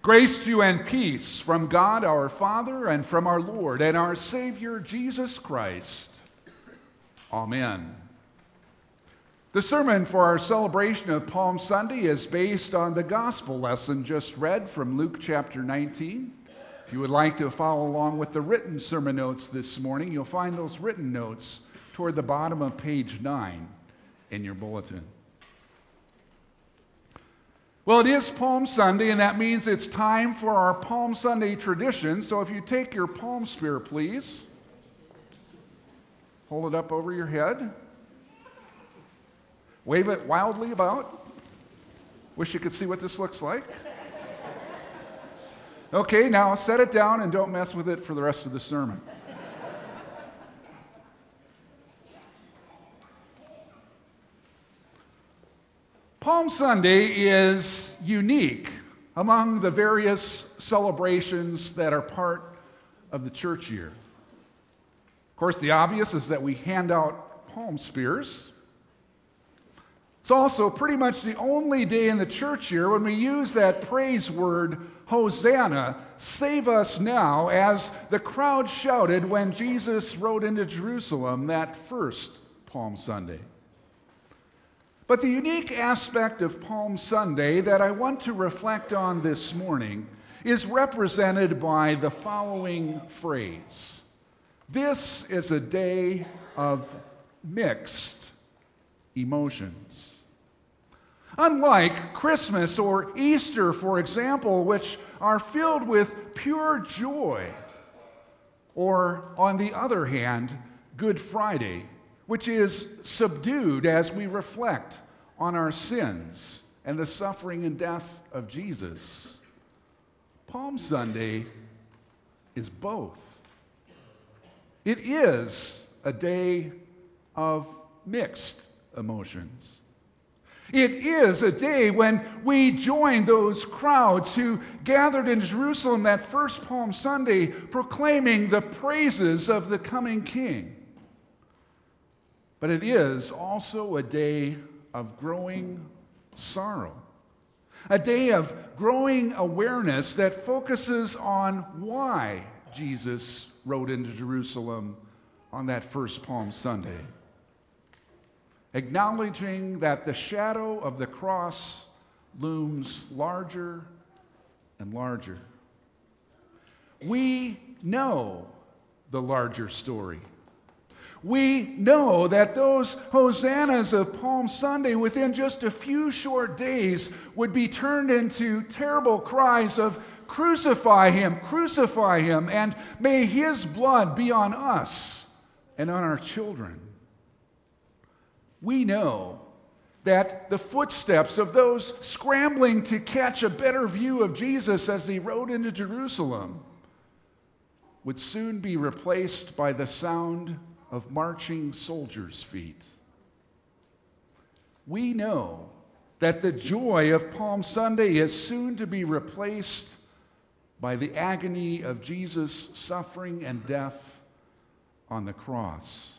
Grace to you and peace from God our Father and from our Lord and our Savior Jesus Christ. Amen. The sermon for our celebration of Palm Sunday is based on the gospel lesson just read from Luke chapter 19. If you would like to follow along with the written sermon notes this morning, you'll find those written notes toward the bottom of page 9 in your bulletin. Well, it is Palm Sunday, and that means it's time for our Palm Sunday tradition. So if you take your palm spear, please. Hold it up over your head. Wave it wildly about. Wish you could see what this looks like. Okay, now set it down and don't mess with it for the rest of the sermon. Palm Sunday is unique among the various celebrations that are part of the church year. Of course, the obvious is that we hand out palm spears. It's also pretty much the only day in the church year when we use that praise word, Hosanna, save us now, as the crowd shouted when Jesus rode into Jerusalem that first Palm Sunday. But the unique aspect of Palm Sunday that I want to reflect on this morning is represented by the following phrase. This is a day of mixed emotions. Unlike Christmas or Easter, for example, which are filled with pure joy, or on the other hand, Good Friday, which is subdued as we reflect on our sins and the suffering and death of Jesus. Palm Sunday is both. It is a day of mixed emotions. It is a day when we join those crowds who gathered in Jerusalem that first Palm Sunday, proclaiming the praises of the coming King. But it is also a day of growing sorrow, a day of growing awareness that focuses on why Jesus rode into Jerusalem on that first Palm Sunday, acknowledging that the shadow of the cross looms larger and larger. We know the larger story. We know that those hosannas of Palm Sunday within just a few short days would be turned into terrible cries of crucify him, and may his blood be on us and on our children. We know that the footsteps of those scrambling to catch a better view of Jesus as he rode into Jerusalem would soon be replaced by the sound of marching soldiers' feet. We know that the joy of Palm Sunday is soon to be replaced by the agony of Jesus' suffering and death on the cross.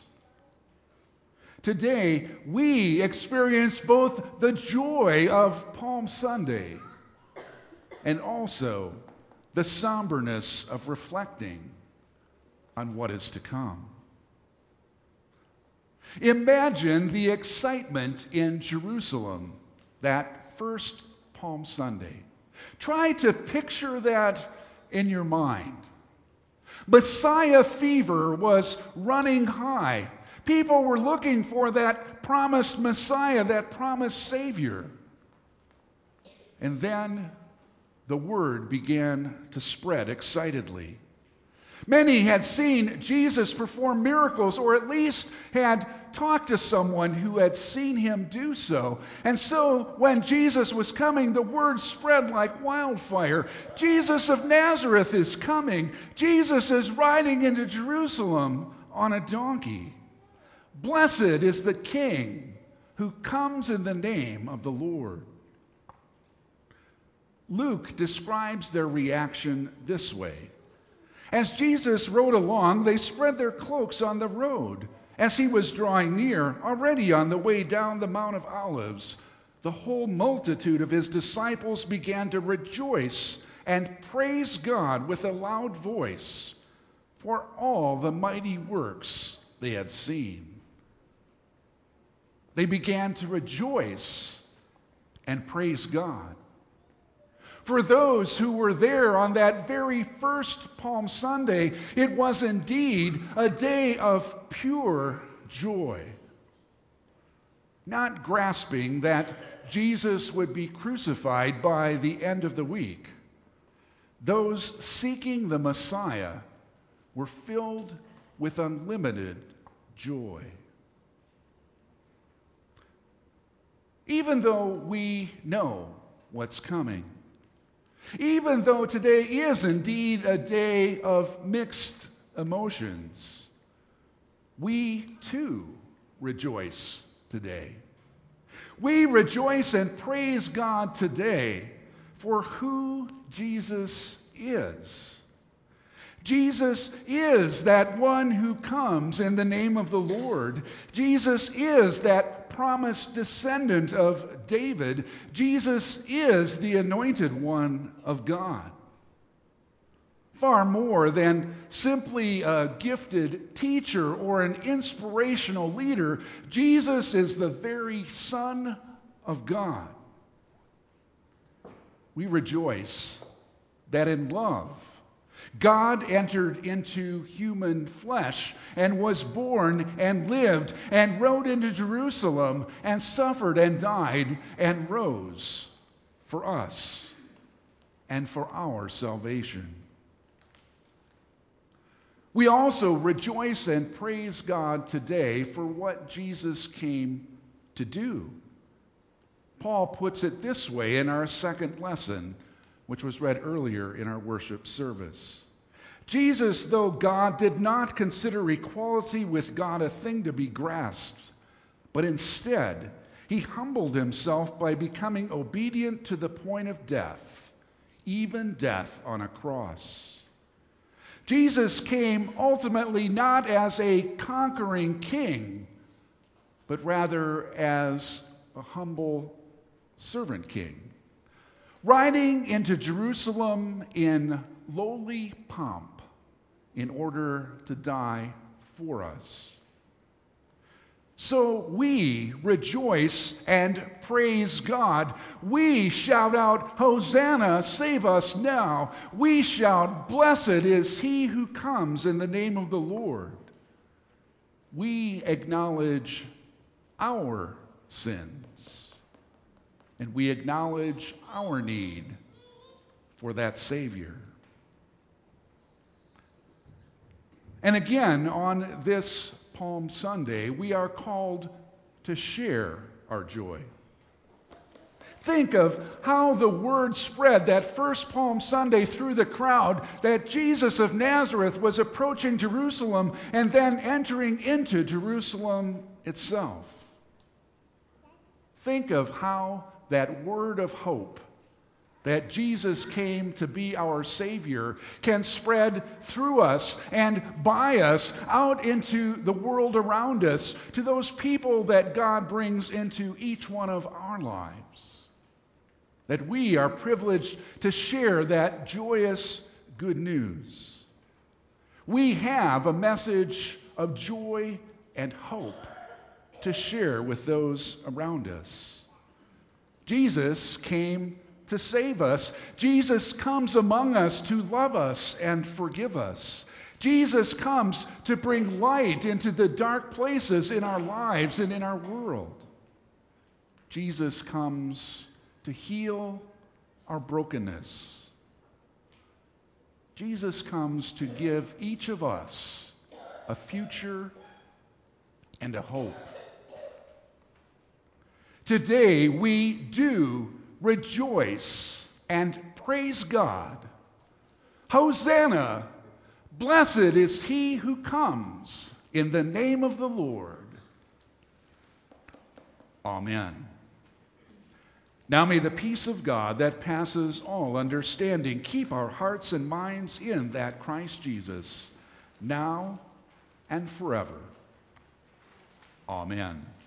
Today, we experience both the joy of Palm Sunday and also the somberness of reflecting on what is to come. Imagine the excitement in Jerusalem that first Palm Sunday. Try to picture that in your mind. Messiah fever was running high. People were looking for that promised Messiah, that promised Savior. And then the word began to spread excitedly. Many had seen Jesus perform miracles, or at least had talked to someone who had seen him do so. And so when Jesus was coming, the word spread like wildfire. Jesus of Nazareth is coming. Jesus is riding into Jerusalem on a donkey. Blessed is the King who comes in the name of the Lord. Luke describes their reaction this way. As Jesus rode along, they spread their cloaks on the road. As he was drawing near, already on the way down the Mount of Olives, the whole multitude of his disciples began to rejoice and praise God with a loud voice for all the mighty works they had seen. They began to rejoice and praise God. For those who were there on that very first Palm Sunday, it was indeed a day of pure joy. Not grasping that Jesus would be crucified by the end of the week, those seeking the Messiah were filled with unlimited joy. Even though we know what's coming, even though today is indeed a day of mixed emotions, we too rejoice today. We rejoice and praise God today for who Jesus is. Jesus is that one who comes in the name of the Lord. Jesus is that promised descendant of David. Jesus is the anointed one of God. Far more than simply a gifted teacher or an inspirational leader, Jesus is the very Son of God. We rejoice that in love, God entered into human flesh and was born and lived and rode into Jerusalem and suffered and died and rose for us and for our salvation. We also rejoice and praise God today for what Jesus came to do. Paul puts it this way in our second lesson, which was read earlier in our worship service. Jesus, though God, did not consider equality with God a thing to be grasped, but instead he humbled himself by becoming obedient to the point of death, even death on a cross. Jesus came ultimately not as a conquering king, but rather as a humble servant king, riding into Jerusalem in lowly pomp in order to die for us. So we rejoice and praise God. We shout out, Hosanna, save us now. We shout, blessed is he who comes in the name of the Lord. We acknowledge our sins, and we acknowledge our need for that Savior. And again, on this Palm Sunday, we are called to share our joy. Think of how the word spread that first Palm Sunday through the crowd that Jesus of Nazareth was approaching Jerusalem and then entering into Jerusalem itself. Think of how that word of hope that Jesus came to be our Savior can spread through us and by us out into the world around us, to those people that God brings into each one of our lives. That we are privileged to share that joyous good news. We have a message of joy and hope to share with those around us. Jesus came to save us. Jesus comes among us to love us and forgive us. Jesus comes to bring light into the dark places in our lives and in our world. Jesus comes to heal our brokenness. Jesus comes to give each of us a future and a hope. Today we do rejoice and praise God. Hosanna! Blessed is he who comes in the name of the Lord. Amen. Now may the peace of God that passes all understanding keep our hearts and minds in that Christ Jesus, now and forever. Amen.